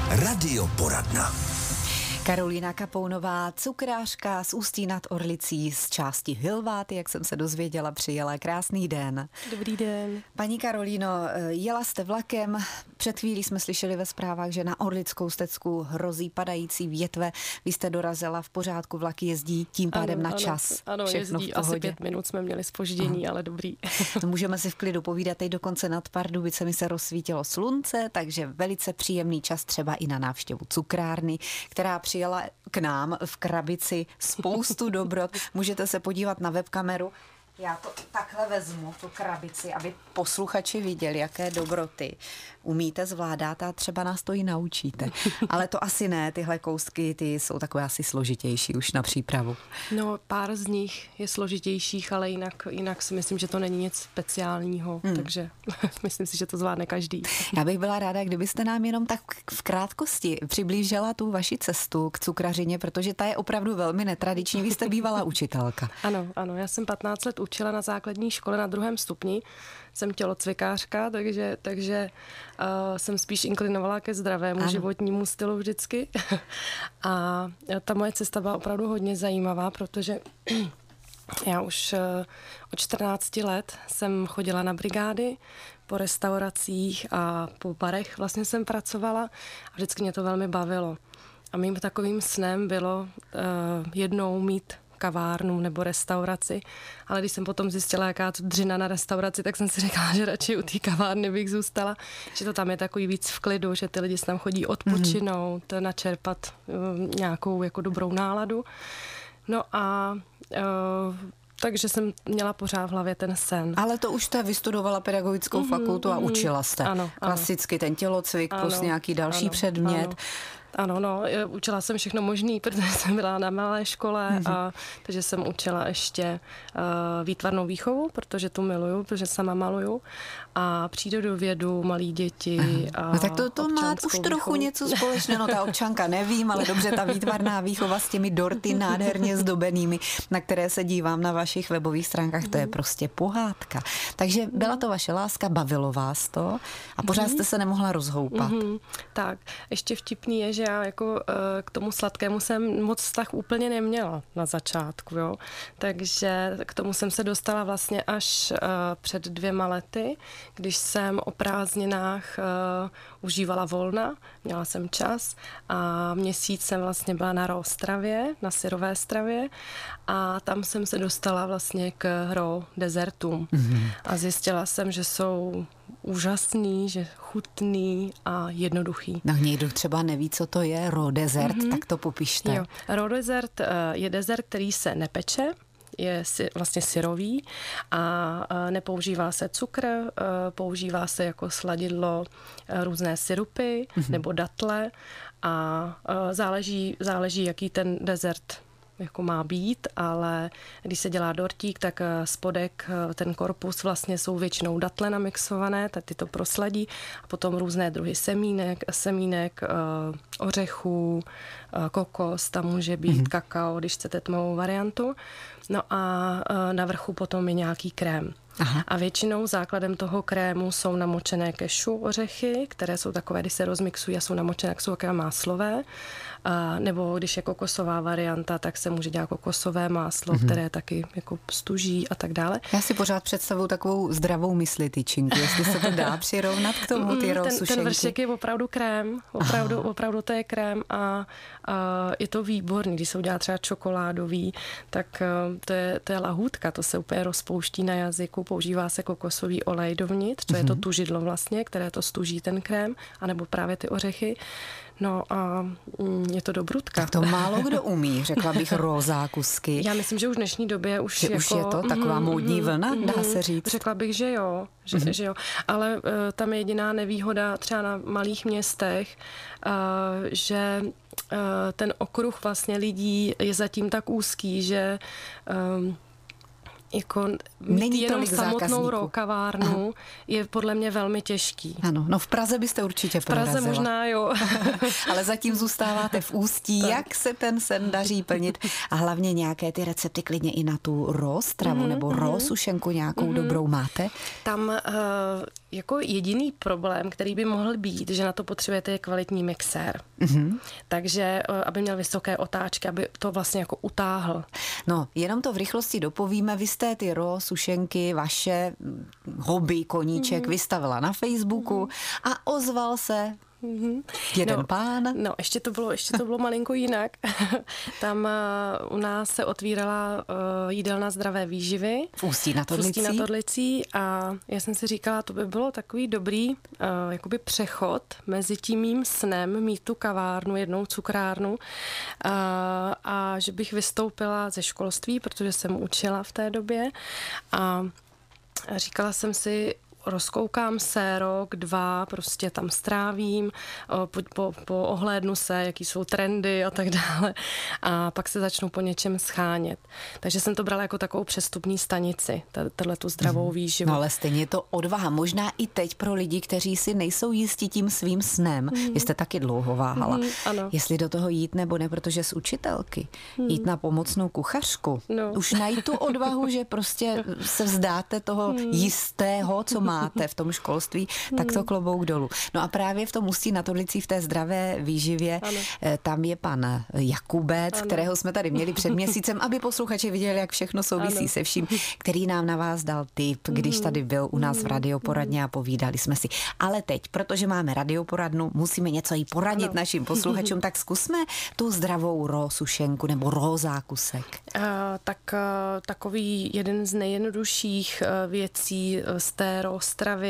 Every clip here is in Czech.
Radioporadna. Karolína Kapounová, cukrářka z Ústí nad Orlicí z části Hilváty, jak jsem se dozvěděla, přijela. Krásný den. Dobrý den. Paní Karolíno, jela jste vlakem, před chvílí jsme slyšeli ve zprávách, že na Orlickou stecku hrozí padající větve. Vy jste dorazila v pořádku, vlak jezdí tím pádem na čas. Ano, jezdí, asi 5 minut jsme měli zpoždění, ale dobrý. Můžeme si v klidu povídat, teď dokonce nad Pardubicemi se rozsvítilo slunce, takže velice příjemný čas třeba i na návštěvu cukrárny, která přijela k nám v krabici spoustu dobrot. Můžete se podívat na webkameru. Já to takhle vezmu, tu krabici, aby posluchači viděli, jaké dobroty umíte, zvládáte a třeba nás to i naučíte. Ale to asi ne, tyhle kousky, ty jsou takové asi složitější už na přípravu. No, pár z nich je složitějších, ale jinak si myslím, že to není nic speciálního, takže myslím si, že to zvládne každý. Já bych byla ráda, kdybyste nám jenom tak v krátkosti přiblížila tu vaši cestu k cukrařině, protože ta je opravdu velmi netradiční. Vy jste bývalá učitelka. Ano, já jsem 15 let učila na základní škole na 2. stupni. Jsem tělocvikářka, takže jsem spíš inklinovala ke zdravému životnímu stylu vždycky. A ta moje cesta byla opravdu hodně zajímavá, protože já už od 14 let jsem chodila na brigády, po restauracích a po barech vlastně jsem pracovala a vždycky mě to velmi bavilo. A mým takovým snem bylo jednou mít kavárnu nebo restauraci, ale když jsem potom zjistila, jaká to dřina na restauraci, tak jsem si řekla, že radši u té kavárny bych zůstala, že to tam je takový víc v klidu, že ty lidi tam chodí odpočinout, načerpat nějakou jako dobrou náladu. No a takže jsem měla pořád v hlavě ten sen. Ale to už jste vystudovala pedagogickou fakultu a učila jste. Ano. Klasicky ten tělocvik plus nějaký další předmět. Ano, učila jsem všechno možný, protože jsem byla na malé škole, takže jsem učila ještě výtvarnou výchovu, protože tu miluju, protože sama maluju a přírodovědu, malí děti a tak to má už trochu výchovu. něco společného, ta občanka nevím, ale dobře, ta výtvarná výchova s těmi dorty nádherně zdobenými, na které se dívám na vašich webových stránkách, to je prostě pohádka. Takže byla to vaše láska, bavilo vás to a pořád jste se nemohla rozhoupat. Tak, ještě vtipný je, že já jako k tomu sladkému jsem moc vztah úplně neměla na začátku, jo. Takže k tomu jsem se dostala vlastně až před 2 lety, když jsem o prázdninách užívala volna, měla jsem čas a měsíc jsem vlastně byla na Ostravě, na syrové stravě a tam jsem se dostala vlastně k raw dezertům a zjistila jsem, že jsou úžasný, že chutný a jednoduchý. No někdo třeba neví, co to je raw dessert, tak to popište. Jo. Raw dessert je dezert, který se nepeče, je vlastně syrový a nepoužívá se cukr, používá se jako sladidlo různé syrupy nebo datle a záleží, jaký ten dezert jako má být, ale když se dělá dortík, tak spodek, ten korpus vlastně jsou většinou datle namixované, tak ty to prosladí a potom různé druhy semínek, ořechů, kokos, tam může být kakao, když chcete tmavou variantu. No a na vrchu potom je nějaký krém. Aha. A většinou základem toho krému jsou namočené kešu ořechy, které jsou takové, když se rozmixují a jsou namočené, tak jsou takové máslové. Nebo když je kokosová varianta, tak se může dělat kokosové máslo, které taky jako stuží a tak dále. Já si pořád představuju takovou zdravou mysli tyčinku, jestli se to dá přirovnat k tomu, ty sušenky. Ten vršek je opravdu krém, opravdu to je krém a je to výborný, když se udělá třeba čokoládový, tak to je lahůdka, to se úplně rozpouští na jazyku, používá se kokosový olej dovnitř, to je to tužidlo vlastně, které to stuží ten krém, anebo právě ty ořechy. No a je to dobrutka. Tak to málo kdo umí, řekla bych raw zákusky. Já myslím, že už v dnešní době už je to taková módní vlna, dá se říct. Řekla bych, že jo, že jo. Ale tam je jediná nevýhoda třeba na malých městech, že ten okruh vlastně lidí je zatím tak úzký, že jako Není jenom tolik samotnou zákazníků. raw kavárnu je podle mě velmi těžký. Ano, no v Praze byste určitě V Praze prorazila. možná jo. Ale zatím zůstáváte v Ústí. Jak se ten sen daří plnit? A hlavně nějaké ty recepty klidně i na tu raw stravu nebo raw sušenku nějakou dobrou máte? Tam jako jediný problém, který by mohl být, že na to potřebujete je kvalitní mixér. Takže aby měl vysoké otáčky, aby to vlastně jako utáhl. No, jenom to v rychlosti dopovíme. Vy jste ty raw sušenky, vaše hobby, koníček vystavila na Facebooku a ozval se jeden pán. No, ještě to bylo malinko jinak. Tam u nás se otvírala jídelna zdravé výživy. V Ústí nad Orlicí a já jsem si říkala, to by bylo takový dobrý jakoby přechod mezi tím mým snem mít tu kavárnu, jednou cukrárnu a že bych vystoupila ze školství, protože jsem učila v té době a říkala jsem si, rozkoukám se rok, 2, prostě tam strávím, po ohlédnu se, jaký jsou trendy a tak dále a pak se začnu po něčem schánět. Takže jsem to brala jako takovou přestupní stanici, tu zdravou výživu. No ale stejně je to odvaha. Možná i teď pro lidi, kteří si nejsou jistí tím svým snem. Vy jste taky dlouho váhala. Ano. Jestli do toho jít nebo ne, protože z učitelky jít na pomocnou kuchařku. No. Už najít tu odvahu, že prostě se vzdáte toho jistého, co máte v tom školství, tak to klobouk dolů. No a právě v tom Ústí nad Orlicí v té zdravé výživě, tam je pan Jakubec, kterého jsme tady měli před měsícem, aby posluchači viděli, jak všechno souvisí se vším, který nám na vás dal tip, když tady byl u nás v radioporadně a povídali jsme si. Ale teď, protože máme radioporadnu, musíme něco jí poradit našim posluchačům, tak zkusme tu zdravou raw sušenku nebo raw zákusek. Takový jeden z nejjednodušších věcí z té raw stravy,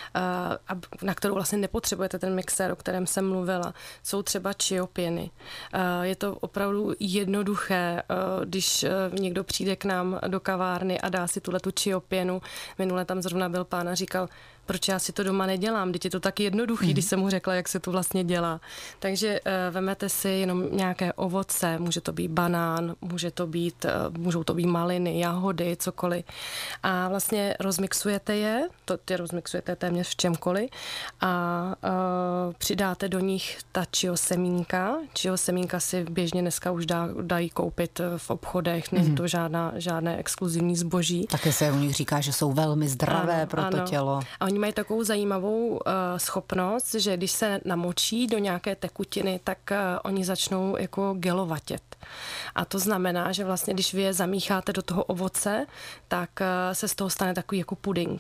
na kterou vlastně nepotřebujete ten mixér, o kterém jsem mluvila, jsou třeba čiopěny. Je to opravdu jednoduché, když někdo přijde k nám do kavárny a dá si tuhletu čiopěnu. Minule tam zrovna byl pán a říkal, proč já si to doma nedělám, teď je to tak jednoduchý, když jsem mu řekla, jak se to vlastně dělá. Takže vemete si jenom nějaké ovoce, může to být banán, můžou to být maliny, jahody, cokoliv. A vlastně rozmixujete je, ty rozmixujete téměř v čemkoliv a přidáte do nich ta chia semínka. Chia semínka si běžně dneska už dají koupit v obchodech, není to žádné exkluzivní zboží. Také se u nich říká, že jsou velmi zdravé pro to tělo. A oni mají takovou zajímavou schopnost, že když se namočí do nějaké tekutiny, tak oni začnou jako gelovatět. A to znamená, že vlastně, když vy je zamícháte do toho ovoce, tak se z toho stane takový jako puding.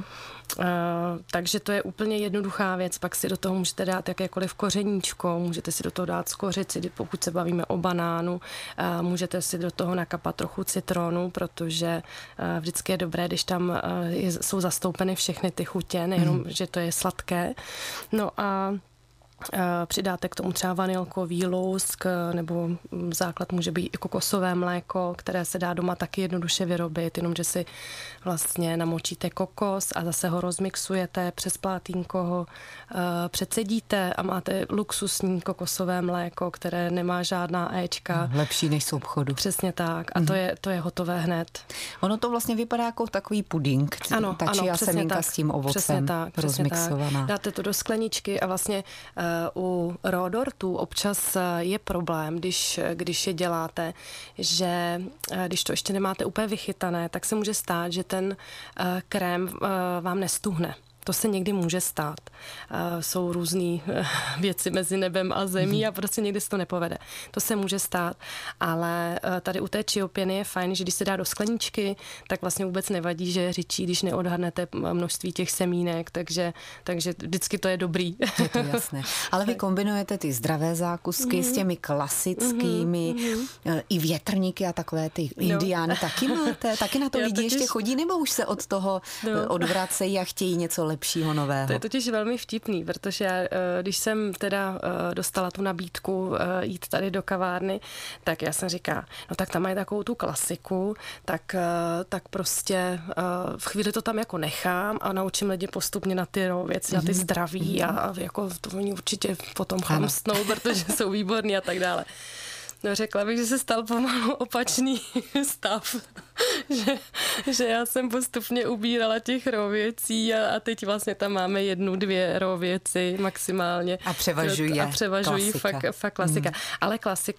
Takže to je úplně jednoduchá věc. Pak si do toho můžete dát jakékoliv kořeníčko, můžete si do toho dát skořici, pokud se bavíme o banánu, můžete si do toho nakapat trochu citronu, protože vždycky je dobré, když tam jsou zastoupeny všechny ty chutě, nejenom, že to je sladké. No a přidáte k tomu třeba vanilkový lusk, nebo základ může být i kokosové mléko, které se dá doma taky jednoduše vyrobit, jenomže si vlastně namočíte kokos a zase ho rozmixujete, přes plátínko ho přecedíte a máte luxusní kokosové mléko, které nemá žádná éčka. Lepší než z obchodu. Přesně tak. A to je hotové hned. Ono to vlastně vypadá jako takový puding. Ano, ta chia semínka s tím ovocem rozmixovaná. Tak. Dáte to do skleničky a vlastně u raw dortů občas je problém, když je děláte, že když to ještě nemáte úplně vychytané, tak se může stát, že ten krém vám nestuhne. To se někdy může stát. Jsou různé věci mezi nebem a zemí a prostě někdy se to nepovede. To se může stát, ale tady u té čiopěny je fajn, že když se dá do skleničky, tak vlastně vůbec nevadí, že je řičí, když neodhadnete množství těch semínek, takže vždycky to je dobrý. Je to jasné. Ale vy kombinujete ty zdravé zákusky s těmi klasickými, i větrníky a takové ty indiány taky máte? Taky na to lidi ještě chodí, nebo už se od toho odvracejí a chtějí něco lepšího, nového? To je totiž velmi vtipný, protože když jsem teda dostala tu nabídku jít tady do kavárny, tak já jsem říkala, no tak tam mají takovou tu klasiku, tak prostě v chvíli to tam jako nechám a naučím lidi postupně na ty věci, na ty zdraví a jako to oni určitě potom chamstnou, protože jsou výborní a tak dále. No řekla bych, že se stal pomalu opačný stav. že já jsem postupně ubírala těch raw věcí a teď vlastně tam máme 1, 2 raw věci maximálně. A převažují fakt klasika. Ale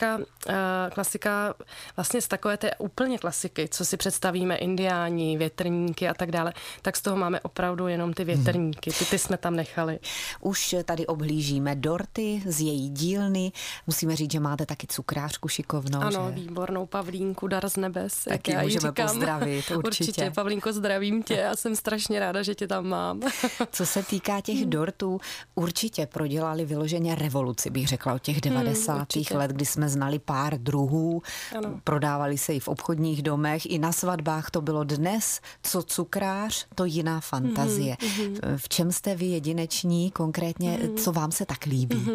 klasika vlastně z takové té úplně klasiky, co si představíme, indiáni, větrníky a tak dále, tak z toho máme opravdu jenom ty větrníky. Ty jsme tam nechali. Už tady obhlížíme dorty z její dílny. Musíme říct, že máte taky cukrářku šikovnou. Ano, že? Výbornou Pavlínku, dar z nebes. Taky já můžeme pozdravit, určitě. Pavlínko, zdravím tě a jsem strašně ráda, že tě tam mám. Co se týká těch dortů, určitě prodělali vyloženě revoluci, bych řekla, od těch 90. let, kdy jsme znali pár druhů. Ano. Prodávali se i v obchodních domech, i na svatbách to bylo dnes, co cukrář, to jiná fantazie. V čem jste vy jedineční, konkrétně, co vám se tak líbí?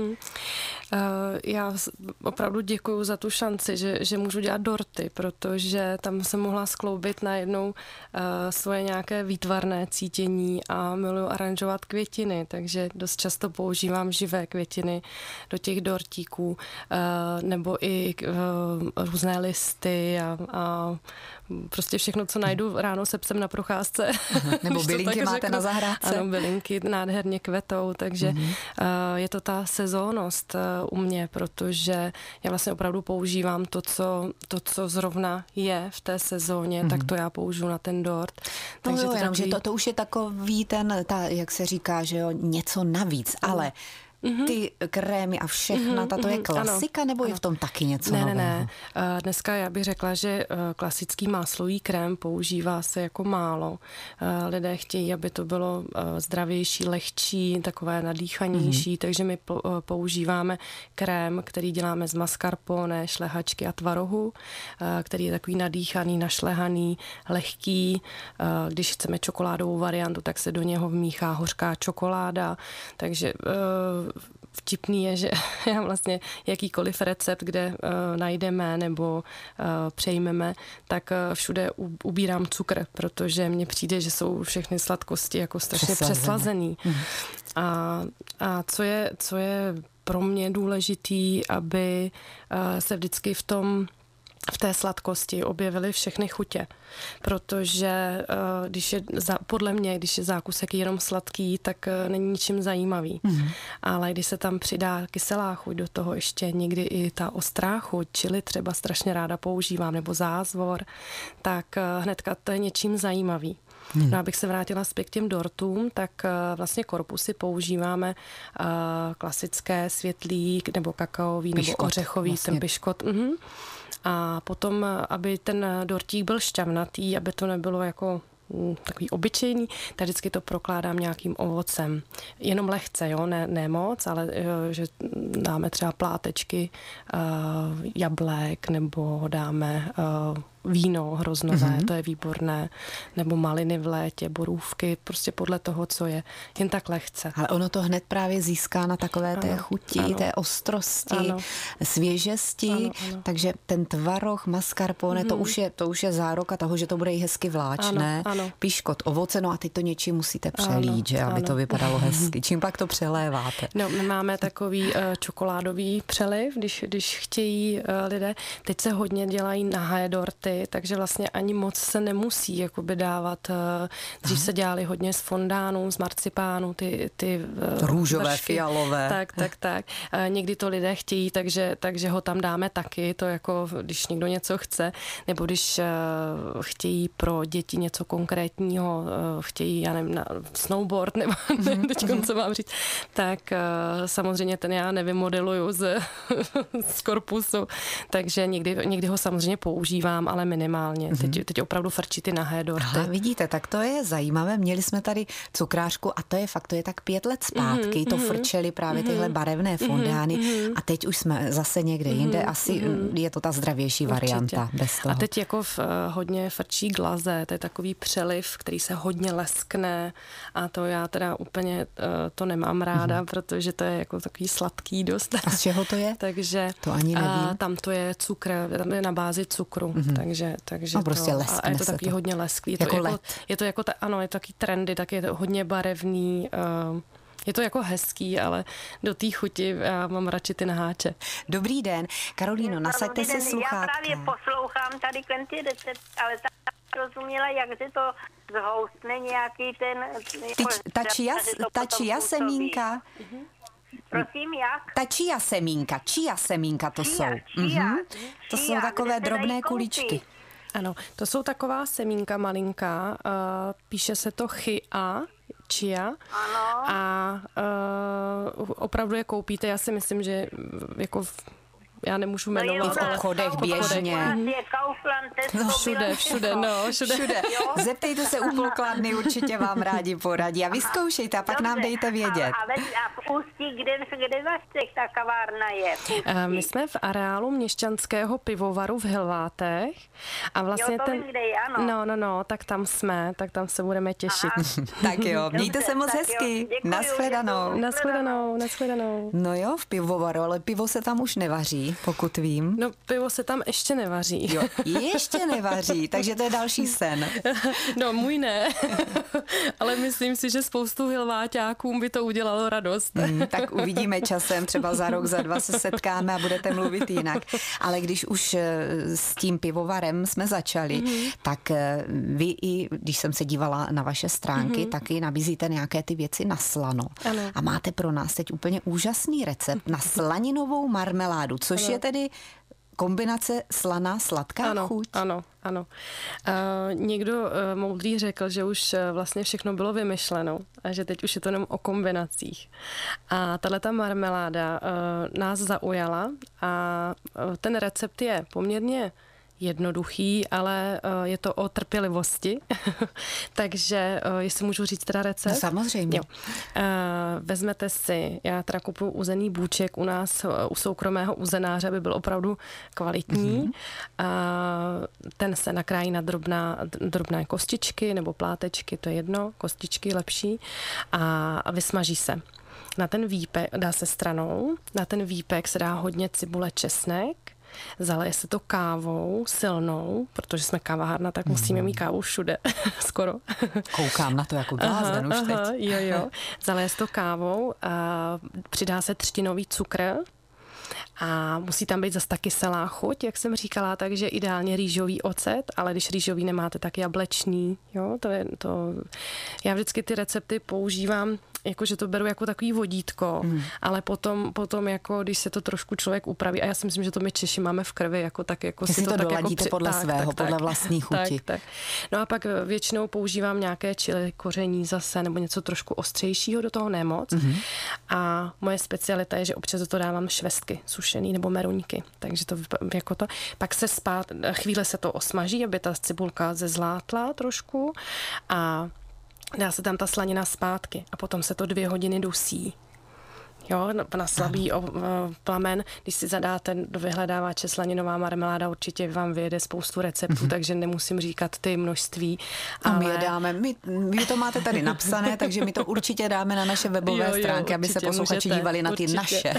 Já opravdu děkuju za tu šanci, že můžu dělat dorty, protože tam jsem mohla skloubit najednou svoje nějaké výtvarné cítění a miluji aranžovat květiny, takže dost často používám živé květiny do těch dortíků, nebo i různé listy a prostě všechno, co najdu ráno se psem na procházce. Nebo bylinky máte na zahrádce. Ano, bylinky nádherně kvetou, takže je to ta sezónnost u mě, protože já vlastně opravdu používám to, co zrovna je v té sezóně, tak to já použiju na ten dort. Takže to jenom, že to už je takový jak se říká, že jo, něco navíc, ale ty krémy a všechna, to je klasika, nebo je v tom taky něco nového? Ne. Dneska já bych řekla, že klasický máslový krém používá se jako málo. Lidé chtějí, aby to bylo zdravější, lehčí, takové nadýchanější, takže my používáme krém, který děláme z mascarpone, šlehačky a tvarohu, který je takový nadýchaný, našlehaný, lehký. Když chceme čokoládovou variantu, tak se do něho vmíchá hořká čokoláda, takže vtipný je, že já vlastně jakýkoliv recept, kde najdeme nebo přejmeme, tak všude ubírám cukr, protože mně přijde, že jsou všechny sladkosti jako strašně přeslazený. A co je pro mě důležitý, aby se vždycky v té sladkosti objevily všechny chutě, protože podle mě, když je zákusek jenom sladký, tak není ničím zajímavý. Ale když se tam přidá kyselá chuť do toho ještě, někdy i ta ostrá chuť, čili třeba strašně ráda používám, nebo zázvor, tak hnedka to je něčím zajímavý. No, abych se vrátila zpět k těm dortům, tak vlastně korpusy používáme klasické světlý, nebo kakaový, nebo ořechový, vlastně. Ten piškot. A potom, aby ten dortík byl šťavnatý, aby to nebylo jako takový obyčejný, tak vždycky to prokládám nějakým ovocem. Jenom lehce, jo, ne moc, ale že dáme třeba plátečky jablek, nebo dáme víno hroznové, to je výborné, nebo maliny v létě, borůvky, prostě podle toho, co je, jen tak lehce. Ale ono to hned právě získá na takové té chuti, té ostrosti, svěžesti, takže ten tvaroh, mascarpone, to už je záruka toho, že to bude i hezky vláčné. Piškot, ovoce, no a teď to něčím musíte přelít, že, aby to vypadalo hezky. Čím pak to přeléváte? No, my máme takový čokoládový přeliv, když chtějí lidé. Teď se hodně dělají nahé dorty, takže vlastně ani moc se nemusí jakoby dávat. Dřív se dělali hodně z fondánů, z marcipánu, ty růžové, vršky. Fialové. Tak. Někdy to lidé chtějí, takže ho tam dáme taky, to jako když někdo něco chce, nebo když chtějí pro děti něco konkrétního, chtějí, já nevím, na snowboard, nebo teď co mám říct, tak samozřejmě ten já nevymodeluju z korpusu, takže někdy ho samozřejmě používám, ale minimálně. Teď opravdu frčí ty nahé dorty. Aha, vidíte, tak to je zajímavé. Měli jsme tady cukrářku a to je fakt, to je tak 5 let zpátky, to frčely právě tyhle barevné fondány a teď už jsme zase někde jinde. Asi je to ta zdravější varianta bez toho. A teď jako hodně frčí glaze, to je takový přeliv, který se hodně leskne a to já teda úplně to nemám ráda, protože to je jako takový sladký dost. A z čeho to je? Takže to ani nevím. Tam to je cukr, tam je na bázi cukru, takže no prostě a je to takový hodně lesklý. Je to jako je to takový trendy, tak je to hodně barevný, Je to jako hezký, ale do té chuti já mám radši ty naháče. Dobrý den. Karolíno, nasaďte si sluchátka. Já právě poslouchám tady ty recept, ale rozuměla, jak se to zhoustne nějaký ten... Ta chia semínka. Prosím, jak? Ta chia semínka to jsou. To jsou takové drobné kuličky. Ano, to jsou taková semínka malinká, píše se to chia. Ano. A opravdu je koupíte, já si myslím, že jako já nemůžu jmenovat, v obchodech běžně. No, všude. Zeptejte se u pokladny, určitě vám rádi poradí a vyzkoušejte a pak nám dejte vědět. A v Ústí, kde zase ta kavárna je? My jsme v areálu Měšťanského pivovaru v Hilvátech a vlastně ano. tak tam jsme, tak tam se budeme těšit. Tak jo, mějte se moc hezky. Nashledanou. No jo, v pivovaru, ale pivo se tam už nevaří, pokud vím. No, pivo se tam ještě nevaří. Jo, ještě nevaří, takže to je další sen. No, můj ne, ale myslím si, že spoustu hilváťákům by to udělalo radost. Tak uvidíme časem, třeba za rok, za 2 se setkáme a budete mluvit jinak. Ale když už s tím pivovarem jsme začali, tak vy i, když jsem se dívala na vaše stránky, taky nabízíte nějaké ty věci na slano. Ano. A máte pro nás teď úplně úžasný recept na slaninovou marmeládu, což je tedy kombinace slaná, sladká chuť. Ano. Někdo moudrý řekl, že už vlastně všechno bylo vymyšleno a že teď už je to jenom o kombinacích. A tahleta marmeláda nás zaujala a ten recept je poměrně jednoduchý, ale je to o trpělivosti. Takže jestli můžu říct teda recept? No, samozřejmě. Jo. Vezmete si, já teda kupuju uzený bůček u nás u soukromého uzenáře, aby byl opravdu kvalitní. Ten se nakrájí na drobné kostičky nebo plátečky, to je jedno, kostičky lepší a vysmaží se. Na ten výpek, dá se stranou, na ten výpek se dá hodně cibule, česnek, zaleje se to kávou silnou, protože jsme kavárna, tak musíme mít kávu všude, skoro. Koukám na to jako blázen už teď. Jo. Zaleje se to kávou, a přidá se třtinový cukr a musí tam být zase ta kyselá chuť, jak jsem říkala, takže ideálně rýžový ocet, ale když rýžový nemáte, tak jablečný. Jo, to. Já vždycky ty recepty používám, jakože to beru jako takový vodítko, ale potom jako, když se to trošku člověk upraví, a já si myslím, že to my Češi máme v krvi, jako tak jako si to tak doladíte jako podle svého, podle vlastní chuti. Tak. No a pak většinou používám nějaké chili koření zase, nebo něco trošku ostřejšího, do toho nemoc. A moje specialita je, že občas do toho dávám švestky sušený nebo meruňky, takže to jako to. Pak se chvíle se to osmaží, aby ta cibulka zezlátla trošku a dá se tam ta slanina zpátky a potom se to 2 hodiny dusí. Jo, na slabý plamen, když si zadáte do vyhledávače slaninová marmeláda, určitě vám vyjede spoustu receptů, takže nemusím říkat ty množství. A my je dáme, vy to máte tady napsané, takže my to určitě dáme na naše webové stránky, aby se posluchači dívali na ty naše.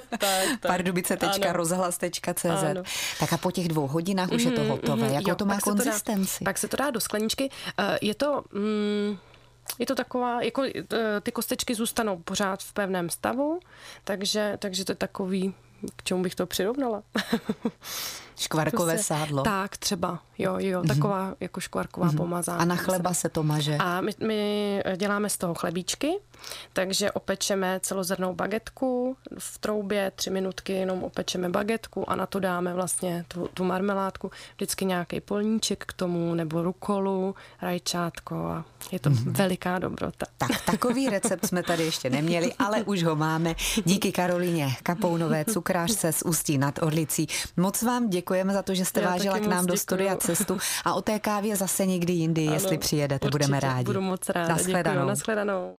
pardubice.rozhlas.cz. Tak a po těch 2 hodinách už je to hotové. Jakou to má konzistenci? Pak se to dá do skleničky. Je to taková, jako ty kostečky zůstanou pořád v pevném stavu, takže to je takový, k čemu bych to přirovnala. Škvarkové sádlo. Tak třeba, jo, taková jako škvarková pomazánka. A na chleba se to maže. A my děláme z toho chlebíčky, takže opečeme celozrnnou bagetku v troubě, 3 minutky jenom opečeme bagetku a na to dáme vlastně tu marmeládku, vždycky nějaký polníček k tomu, nebo rukolu, rajčátko a je to veliká dobrota. Tak, takový recept jsme tady ještě neměli, ale už ho máme. Díky Karolíně Kapounové, cukrářce z Ústí nad Orlicí. Moc vám děkujeme za to, že jste vážila k nám do studia cestu a o té kávě zase někdy jindy, jestli přijedete, budeme rádi. Budu moc ráda. Děkuji, nashledanou.